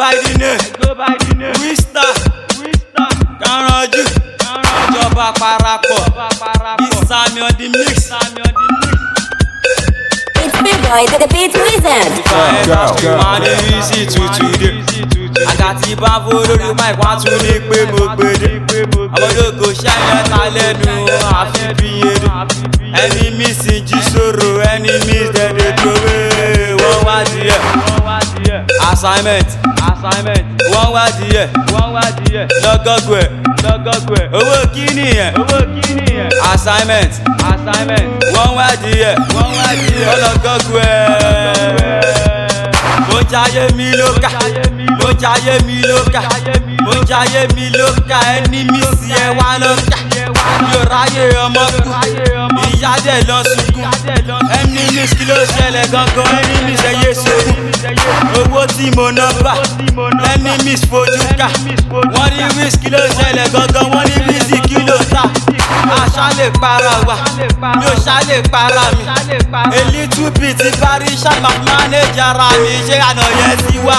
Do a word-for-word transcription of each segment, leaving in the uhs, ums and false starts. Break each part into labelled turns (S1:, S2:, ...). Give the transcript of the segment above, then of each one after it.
S1: by the name, go by the name. Wista, Wista, Kanranju, Kanranju, Ìjọba Parapọ̀, this Sammy on the mix, Sammy on the mix.
S2: It's Big Boy, the beat wizard.
S1: If I ever you want it easy to today. I got the bamboo lórí mic, wọ́n tún ní pé mo gbèdé. Ọmọdógo ṣáyẹn ta lẹ́nu àfi bí yéde. Enemies ń jí sòrò, enemies dẹ̀dẹ̀ tòwé. Wọ́n wá díẹ̀. Assignment. Assignment. Wọ́n wá díẹ̀. Wọ́n wá díẹ̀. Lọ́gọ́gù ẹ̀. Lọ́gọ́gù ẹ̀. Owó kíní yẹn. Owó kíní yẹn. Assignment. Assignment. Wọ́n wá díẹ̀. Wọ́n wá díẹ̀. Lọ́gọ́gù ẹ̀. Mo ń jayé mi lóka. Mo ń jayé mi lóka. Mo ń jayé mi lóka. Enemies yẹn wá lọ́ka. Mi ò ráyè ọmọ kú. Ìyá dẹ̀ lọ sunkún. Enemies kí ló ṣẹlẹ̀ gangan? Enemies ẹ yé sunkún. Owó tí mo ná bá. Enemies fojú ká. Wọ́n ní risk kí ló ṣẹlẹ̀ gangan? Wọ́n ní bísí kí ló ta. Àṣà lè para wa. Mi ò ṣá lè para mi. A little bit ti parí ṣáà máa manage ara mi. Ṣé àná yẹn ti wà?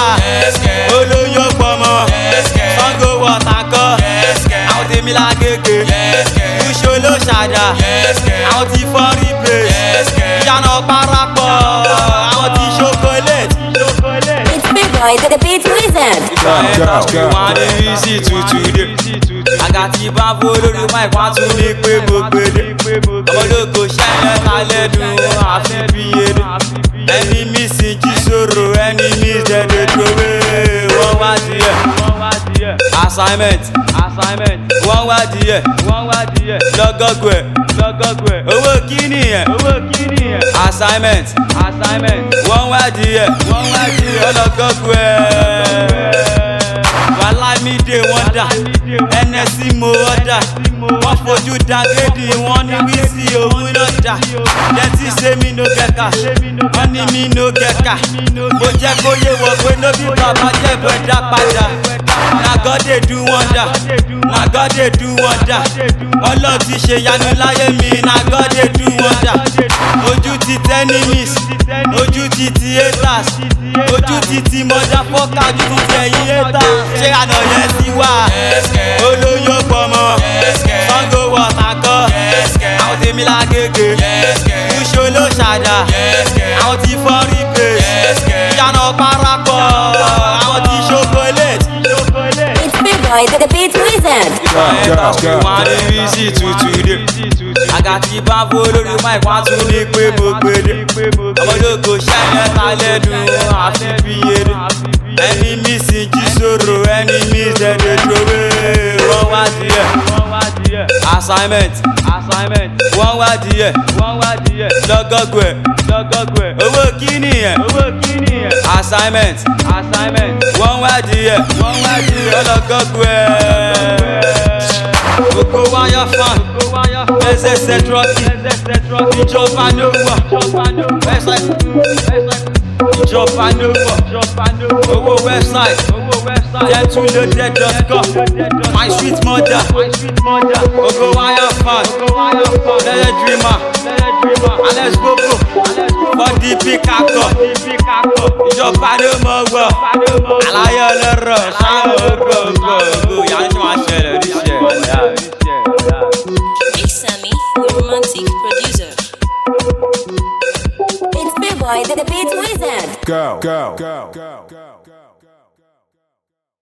S1: Olóyún pọ̀mọ́. Sango wọ̀tà kọ́. Àwọn tèmi lágége. Kúṣó ló ṣàdá. Àwọn ti fọ́rí bèèṣ. Ìyànà Parapọ̀. Àwọn ti chocolate.
S2: It's Big Boy, the beat wizard.
S1: You want it easy to today. I got the bamboo lórí mic, wọ́n tún ní pé mo gbèdé. Ọmọdógo ṣáyẹn ta lẹ́nu àfi bí yéde. Enemies ń jí sòrò, enemies dẹ̀dẹ̀ tòwé. Wọ́n wá díẹ̀. Assignment. Assignment. Wọ́n wá díẹ̀. Wọ́n wá díẹ̀. Lọ́gọ́gù ẹ̀. Lọ́gọ́gù ẹ̀. Owó kíní yẹn. Owó kíní yẹn. Assignment. Assignment. Wọ́n wá díẹ̀. Wọ́n wá díẹ̀. Lọ́gọ́gù ẹ̀. Wàhálà mi dé wọ́n dà. N S C mo ọ̀dà. Wọ́n fojú dàgédì, wọ́n ní wíìsì òun náà dà. Dẹ́tí ṣé mi no kẹ̀kà. Wọ́n ní mi no kẹ̀kà. Mo jẹ́ kó yé wọ pé nóbì bàbá jẹ́ bọ̀ dá padà. Na God dey do wonder. Na God dey do wonder. Ọlọ́run ti ṣe yanu láyé mi. Na God dey do wonder. Ojú ti enemies. Ojú ti ti haters. Ojú ti ti motherfucker. Ojú ti ẹ̀yin haters. Ṣé àná yẹn ti wà? Olóyún pọ̀mọ́. Sango wọ̀tà kọ́. Àwọn tèmi lágége. Kúṣó ló ṣàdá. Àwọn ti fọ́rí bèèṣ. Ìyànà Parapọ̀. Àwọn ti chocolate.
S2: It's Big Boy, the beat wizard.
S1: You want it easy to today. I got the bamboo lórí mic, wọ́n tún ní pé mo gbèdé. Ọmọdógo ṣáyẹn ta lẹ́nu àfi bí yéde. Enemies ń jí sòrò, enemies dẹ̀dẹ̀ tòwé. Wọ́n wá díẹ̀. Assignment. Assignment. Wọ́n wá díẹ̀. Wọ́n wá díẹ̀. Lọ́gọ́gù ẹ̀. Lọ́gọ́gù ẹ̀. Owó kíní yẹn. Owó kíní yẹn. Assignment. Assignment. Wọ́n wá díẹ̀. Wọ́n wá díẹ̀. Lọ́gọ́gù ẹ̀. Gbogbo wáyà fan. Ẹsẹ̀sẹ̀ trọ́kì. Ìjọba ló wà. Ìjọba ló wà. Owó website. Gentleloaded dot com. My sweet mother. Gbogbo wáyà fan. Lẹ́yẹ dreamer. Alex Bobo. Bọ́dí Picasso. Ìjọba ló mọ̀ wọ̀. Aláyọ̀ lọ́rọ̀. Ṣáà gbogbo. Yàrá ṣe máa ṣẹlẹ̀ ní ṣẹ̀.
S2: Big Sammy, the romantic producer. It's Big Boy, the beat wizard.
S3: Go, go, go, go, go, go.